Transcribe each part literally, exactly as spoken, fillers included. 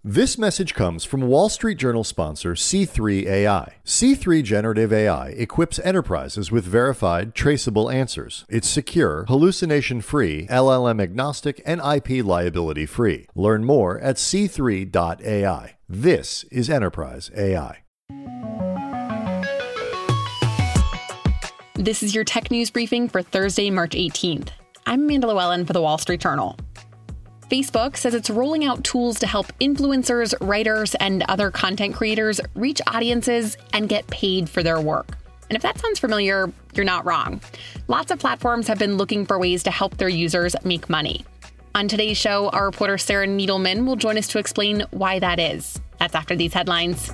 This message comes from Wall Street Journal sponsor C three A I. C three Generative A I equips enterprises with verified, traceable answers. It's secure, hallucination-free, L L M-agnostic, and I P liability-free. Learn more at c three dot a i. This is Enterprise A I. This is your tech news briefing for Thursday, March eighteenth. I'm Amanda Llewellyn for the Wall Street Journal. Facebook says it's rolling out tools to help influencers, writers, and other content creators reach audiences and get paid for their work. And if that sounds familiar, you're not wrong. Lots of platforms have been looking for ways to help their users make money. On today's show, our reporter Sarah Needleman will join us to explain why that is. That's after these headlines.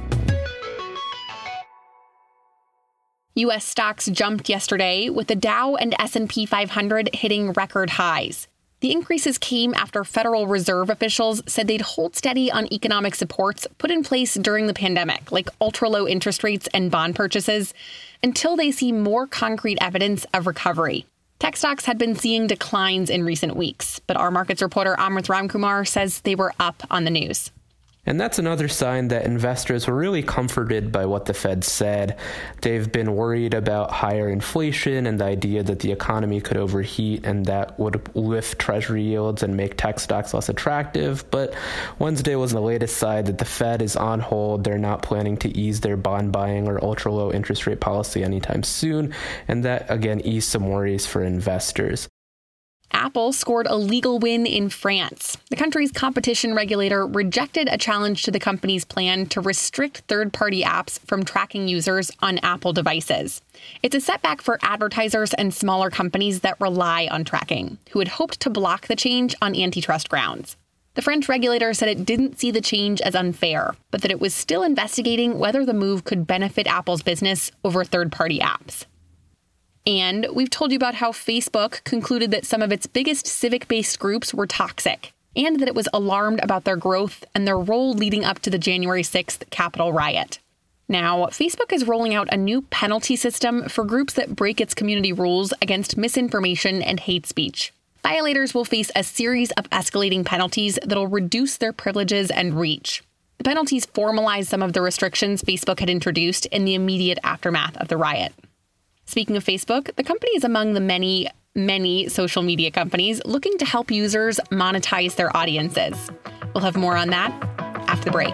U S stocks jumped yesterday, with the Dow and S and P five hundred hitting record highs. The increases came after Federal Reserve officials said they'd hold steady on economic supports put in place during the pandemic, like ultra-low interest rates and bond purchases, until they see more concrete evidence of recovery. Tech stocks had been seeing declines in recent weeks, but our markets reporter Amrit Ramkumar says they were up on the news. And that's another sign that investors were really comforted by what the Fed said. They've been worried about higher inflation and the idea that the economy could overheat and that would lift treasury yields and make tech stocks less attractive. But Wednesday was the latest side that the Fed is on hold. They're not planning to ease their bond buying or ultra-low interest rate policy anytime soon. And that, again, eased some worries for investors. Apple scored a legal win in France. The country's competition regulator rejected a challenge to the company's plan to restrict third-party apps from tracking users on Apple devices. It's a setback for advertisers and smaller companies that rely on tracking, who had hoped to block the change on antitrust grounds. The French regulator said it didn't see the change as unfair, but that it was still investigating whether the move could benefit Apple's business over third-party apps. And we've told you about how Facebook concluded that some of its biggest civic-based groups were toxic, and that it was alarmed about their growth and their role leading up to the January sixth Capitol riot. Now, Facebook is rolling out a new penalty system for groups that break its community rules against misinformation and hate speech. Violators will face a series of escalating penalties that'll reduce their privileges and reach. The penalties formalize some of the restrictions Facebook had introduced in the immediate aftermath of the riot. Speaking of Facebook, the company is among the many, many social media companies looking to help users monetize their audiences. We'll have more on that after the break.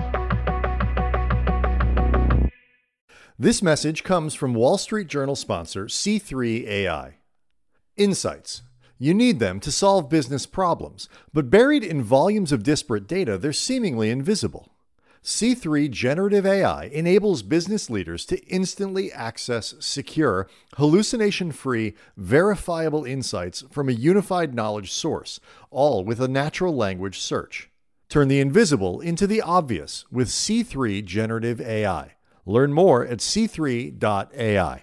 This message comes from Wall Street Journal sponsor C three A I. Insights. You need them to solve business problems, but buried in volumes of disparate data, they're seemingly invisible. C three Generative A I enables business leaders to instantly access secure, hallucination-free, verifiable insights from a unified knowledge source, all with a natural language search. Turn the invisible into the obvious with C three Generative A I. Learn more at c three dot a i.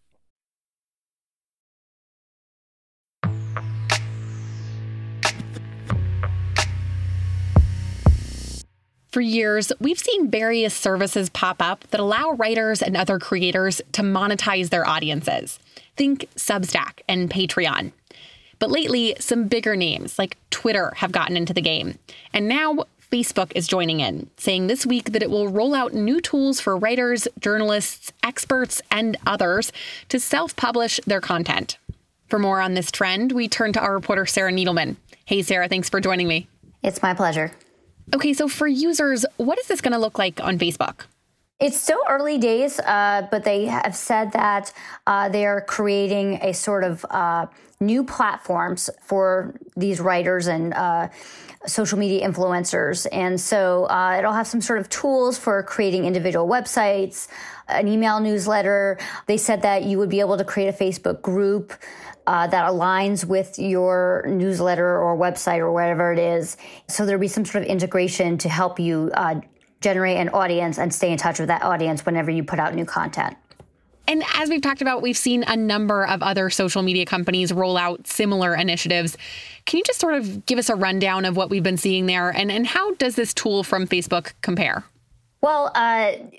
For years, we've seen various services pop up that allow writers and other creators to monetize their audiences. Think Substack and Patreon. But lately, some bigger names like Twitter have gotten into the game. And now Facebook is joining in, saying this week that it will roll out new tools for writers, journalists, experts, and others to self-publish their content. For more on this trend, we turn to our reporter Sarah Needleman. Hey, Sarah, thanks for joining me. It's my pleasure. Okay, so for users, what is this going to look like on Facebook? It's still early days, uh, but they have said that uh, they are creating a sort of uh, new platforms for these writers and uh, social media influencers. And so uh, it'll have some sort of tools for creating individual websites, an email newsletter. They said that you would be able to create a Facebook group Uh, that aligns with your newsletter or website or whatever it is. So there'll be some sort of integration to help you uh, generate an audience and stay in touch with that audience whenever you put out new content. And as we've talked about, we've seen a number of other social media companies roll out similar initiatives. Can you just sort of give us a rundown of what we've been seeing there? And, and how does this tool from Facebook compare? Well, uh,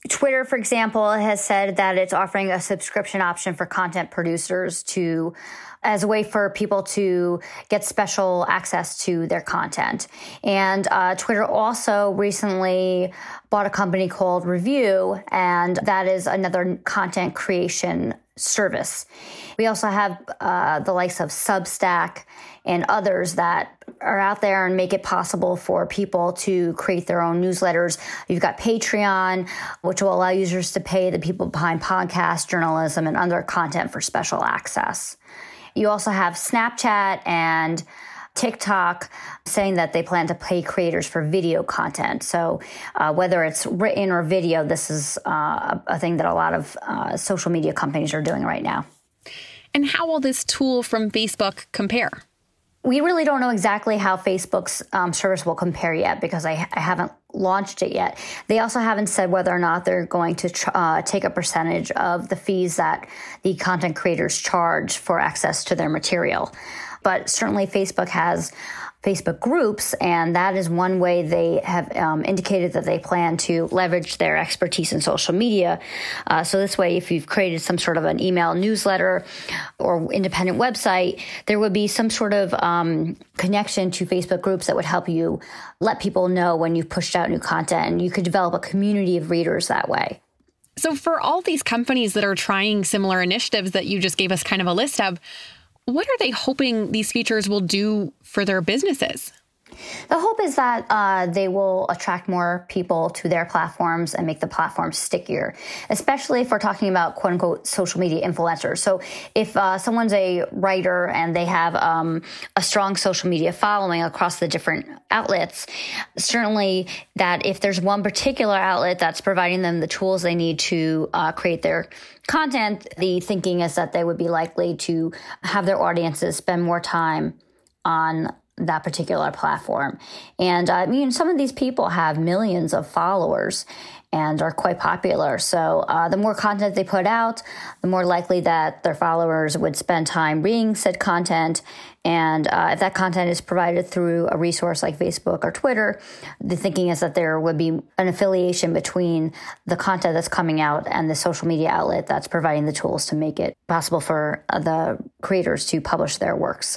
Twitter, for example, has said that it's offering a subscription option for content producers to as a way for people to get special access to their content. And uh, Twitter also recently bought a company called Review, and that is another content creation service. We also have uh, the likes of Substack and others that are out there and make it possible for people to create their own newsletters. You've got Patreon, which will allow users to pay the people behind podcast, journalism, and other content for special access. You also have Snapchat and TikTok saying that they plan to pay creators for video content. So uh, whether it's written or video, this is uh, a thing that a lot of uh, social media companies are doing right now. And how will this tool from Facebook compare? We really don't know exactly how Facebook's um, service will compare yet because I, I haven't launched it yet. They also haven't said whether or not they're going to tr- uh, take a percentage of the fees that the content creators charge for access to their material. But certainly Facebook has Facebook groups, and that is one way they have um, indicated that they plan to leverage their expertise in social media. Uh, so this way, if you've created some sort of an email newsletter or independent website, there would be some sort of um, connection to Facebook groups that would help you let people know when you've pushed out new content, and you could develop a community of readers that way. So for all these companies that are trying similar initiatives that you just gave us kind of a list of, what are they hoping these features will do for their businesses? The hope is that uh, they will attract more people to their platforms and make the platforms stickier, especially if we're talking about quote unquote social media influencers. So if uh, someone's a writer and they have um, a strong social media following across the different outlets, certainly that if there's one particular outlet that's providing them the tools they need to uh, create their content, the thinking is that they would be likely to have their audiences spend more time on that particular platform. And uh, I mean, some of these people have millions of followers and are quite popular. So uh, the more content they put out, the more likely that their followers would spend time reading said content. And uh, if that content is provided through a resource like Facebook or Twitter, the thinking is that there would be an affiliation between the content that's coming out and the social media outlet that's providing the tools to make it possible for uh, the creators to publish their works.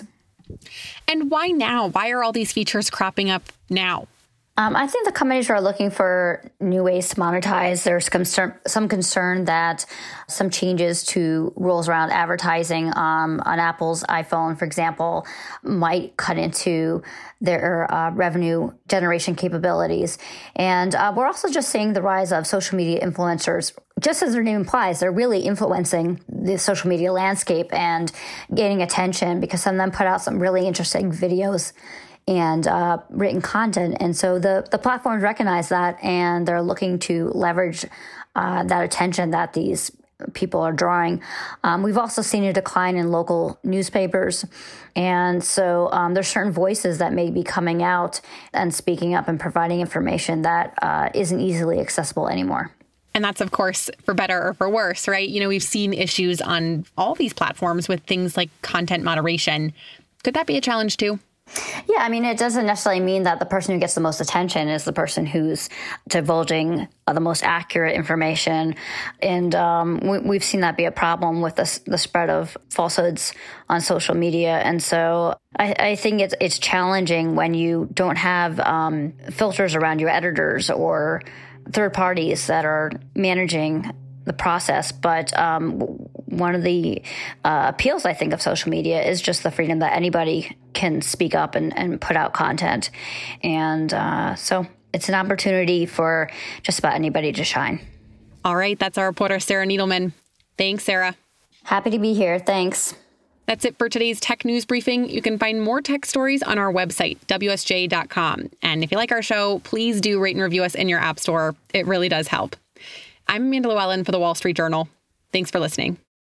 And why now? Why are all these features cropping up now? Um, I think the companies are looking for new ways to monetize. There's concern, some concern that some changes to rules around advertising um, on Apple's iPhone, for example, might cut into their uh, revenue generation capabilities. And uh, we're also just seeing the rise of social media influencers. Just as their name implies, they're really influencing the social media landscape and gaining attention because some of them put out some really interesting videos and uh, written content. And so the, the platforms recognize that, and they're looking to leverage uh, that attention that these people are drawing. Um, we've also seen a decline in local newspapers. And so um, there's certain voices that may be coming out and speaking up and providing information that uh, isn't easily accessible anymore. And that's, of course, for better or for worse, right? You know, we've seen issues on all these platforms with things like content moderation. Could that be a challenge too? Yeah, I mean, it doesn't necessarily mean that the person who gets the most attention is the person who's divulging uh, the most accurate information. And um, we, we've seen that be a problem with the, the spread of falsehoods on social media. And so I, I think it's, it's challenging when you don't have um, filters around your editors or third parties that are managing the process. But um, one of the uh, appeals, I think, of social media is just the freedom that anybody can speak up and, and put out content. And uh, so it's an opportunity for just about anybody to shine. All right. That's our reporter, Sarah Needleman. Thanks, Sarah. Happy to be here. Thanks. That's it for today's tech news briefing. You can find more tech stories on our website, W S J dot com. And if you like our show, please do rate and review us in your app store. It really does help. I'm Amanda Llewellyn for the Wall Street Journal. Thanks for listening.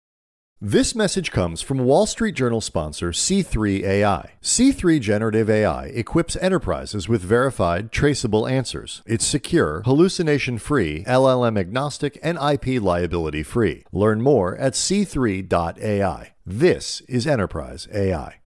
This message comes from Wall Street Journal sponsor C three A I. C three Generative A I equips enterprises with verified, traceable answers. It's secure, hallucination-free, L L M-agnostic, and I P liability-free. Learn more at C three dot A I. This is Enterprise A I.